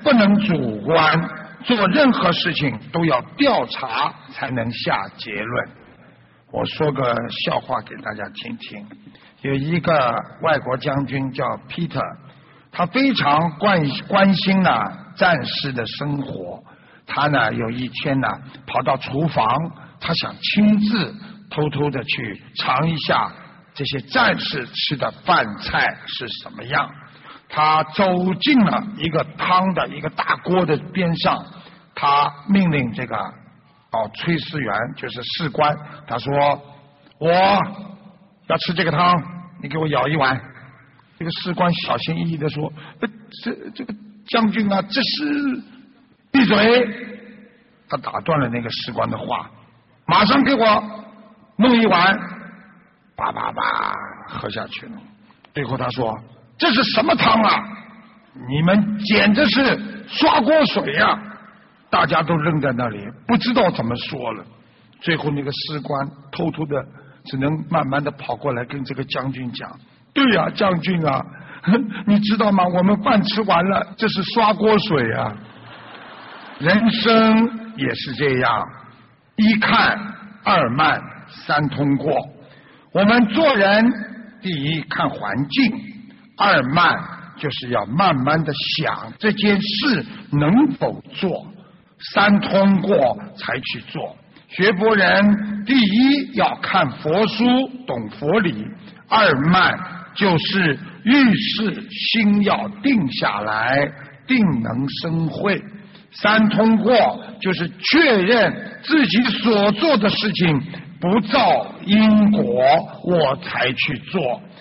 不能主观，做任何事情都要调查才能下结论。我说个笑话给大家听听。有一个外国将军叫 Peter， 他非常关心战士的生活。他呢有一天呢跑到厨房，他想亲自偷偷的去尝一下这些战士吃的饭菜是什么样。他走进了一个汤的一个大锅的边上，他命令这个炊事员，就是士官，他说我要吃这个汤，你给我舀一碗。这个士官小心翼翼地说这个将军啊，这是闭嘴。他打断了那个士官的话，马上给我弄一碗，叭叭叭喝下去了。最后他说这是什么汤啊，你们简直是刷锅水啊。大家都愣在那里不知道怎么说了。最后那个士官偷偷的只能慢慢的跑过来跟这个将军讲，对呀，将军啊，你知道吗，我们饭吃完了，这是刷锅水啊。人生也是这样，一看二慢三通过。我们做人，第一看环境，二慢就是要慢慢的想这件事能否做，三通过才去做。学佛人第一要看佛书，懂佛理，二慢就是遇事心要定下来，定能生慧，三通过就是确认自己所做的事情不造因果，我才去做。